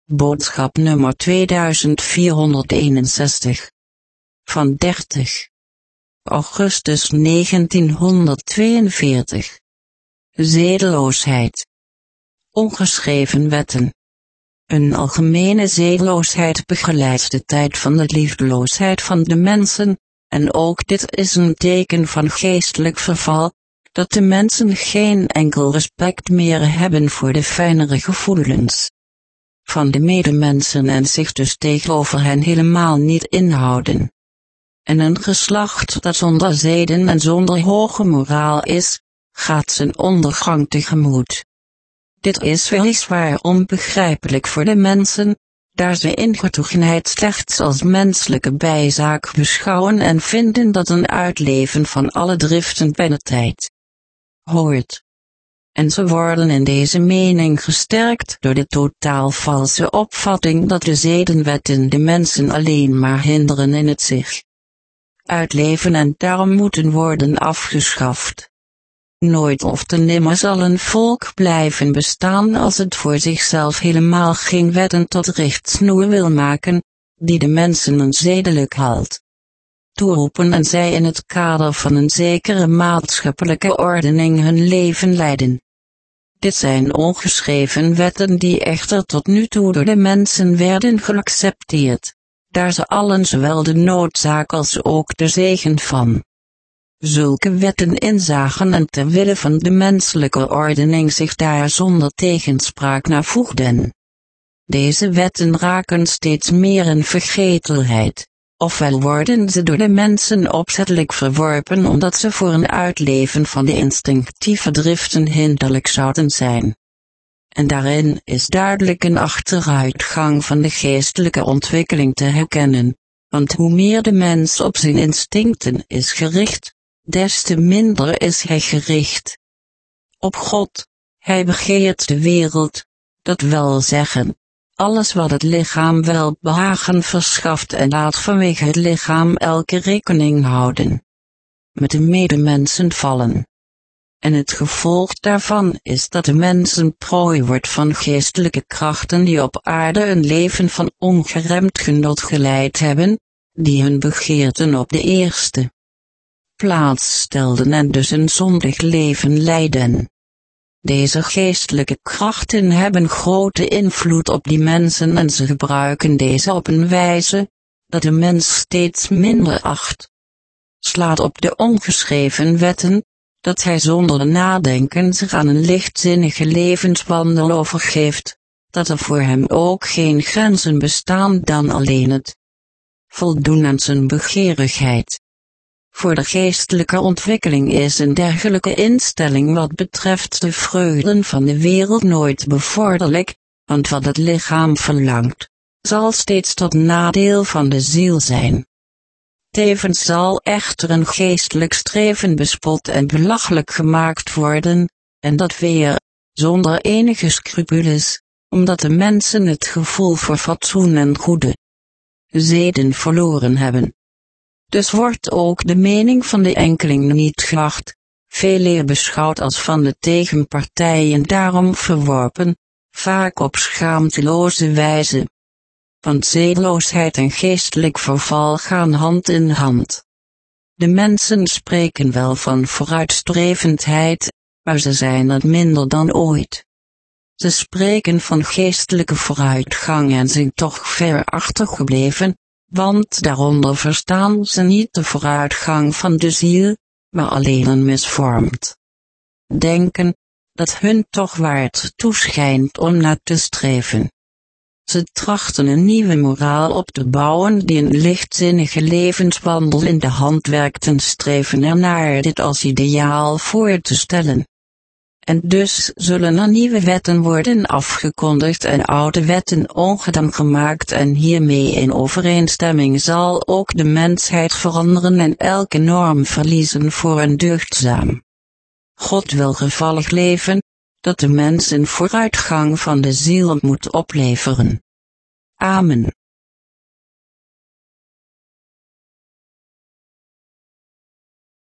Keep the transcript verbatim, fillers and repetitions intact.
Boodschap nummer tweeduizendvierhonderdeenenzestig. Van dertig augustus negentienhonderdtweeënveertig. Zedeloosheid. Ongeschreven wetten. Een algemene zedeloosheid begeleidt de tijd van de liefdeloosheid van de mensen, en ook dit is een teken van geestelijk verval, dat de mensen geen enkel respect meer hebben voor de fijnere gevoelens van de medemensen en zich dus tegenover hen helemaal niet inhouden. En een geslacht dat zonder zeden en zonder hoge moraal is, gaat zijn ondergang tegemoet. Dit is weliswaar onbegrijpelijk voor de mensen, daar ze ingetogenheid slechts als menselijke bijzaak beschouwen en vinden dat een uitleven van alle driften bij de tijd hoort. En ze worden in deze mening gesterkt door de totaal valse opvatting dat de zedenwetten de mensen alleen maar hinderen in het zich uitleven en daarom moeten worden afgeschaft. Nooit of te nimmer zal een volk blijven bestaan als het voor zichzelf helemaal geen wetten tot richtsnoer wil maken, die de mensen een zedelijk halt toeroepen en zij in het kader van een zekere maatschappelijke ordening hun leven leiden. Dit zijn ongeschreven wetten die echter tot nu toe door de mensen werden geaccepteerd, daar ze allen zowel de noodzaak als ook de zegen van zulke wetten inzagen en ter wille van de menselijke ordening zich daar zonder tegenspraak naar voegden. Deze wetten raken steeds meer in vergetelheid, ofwel worden ze door de mensen opzettelijk verworpen omdat ze voor een uitleven van de instinctieve driften hinderlijk zouden zijn. En daarin is duidelijk een achteruitgang van de geestelijke ontwikkeling te herkennen, want hoe meer de mens op zijn instincten is gericht, des te minder is hij gericht op God. Hij begeert de wereld, dat wil zeggen, alles wat het lichaam wel behagen verschaft en laat vanwege het lichaam elke rekening houden met de medemensen vallen. En het gevolg daarvan is dat de mens een prooi wordt van geestelijke krachten die op aarde een leven van ongeremd genot geleid hebben, die hun begeerten op de eerste plaats stelden en dus een zondig leven leiden. Deze geestelijke krachten hebben grote invloed op die mensen en ze gebruiken deze op een wijze, dat de mens steeds minder acht slaat op de ongeschreven wetten, dat hij zonder nadenken zich aan een lichtzinnige levenswandel overgeeft, dat er voor hem ook geen grenzen bestaan dan alleen het voldoen aan zijn begeerigheid. Voor de geestelijke ontwikkeling is een dergelijke instelling wat betreft de vreugden van de wereld nooit bevorderlijk, want wat het lichaam verlangt, zal steeds tot nadeel van de ziel zijn. Tevens zal echter een geestelijk streven bespot en belachelijk gemaakt worden, en dat weer, zonder enige scrupules, omdat de mensen het gevoel voor fatsoen en goede zeden verloren hebben. Dus wordt ook de mening van de enkeling niet geacht, veeleer beschouwd als van de tegenpartij en daarom verworpen, vaak op schaamteloze wijze. Want zedeloosheid en geestelijk verval gaan hand in hand. De mensen spreken wel van vooruitstrevendheid, maar ze zijn het minder dan ooit. Ze spreken van geestelijke vooruitgang en zijn toch ver achtergebleven, want daaronder verstaan ze niet de vooruitgang van de ziel, maar alleen een misvormd denken, dat hun toch waard toeschijnt om naar te streven. Ze trachten een nieuwe moraal op te bouwen die een lichtzinnige levenswandel in de hand werkt en streven ernaar dit als ideaal voor te stellen. En dus zullen er nieuwe wetten worden afgekondigd en oude wetten ongedaan gemaakt en hiermee in overeenstemming zal ook de mensheid veranderen en elke norm verliezen voor een deugdzaam, God welgevallig leven, dat de mens een vooruitgang van de ziel moet opleveren. Amen.